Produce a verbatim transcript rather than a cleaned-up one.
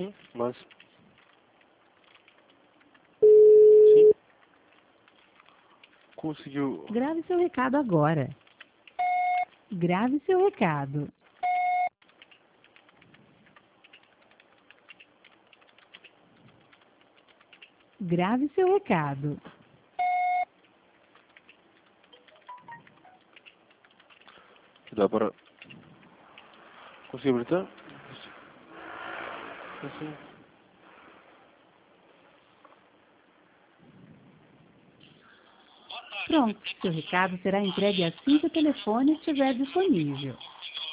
sim, mas... Sim. Conseguiu... Grave seu recado agora. Grave seu recado. Grave seu recado. Dá para... Conseguiu habilitar? Sim. Pronto, seu recado será entregue assim que o telefone estiver disponível.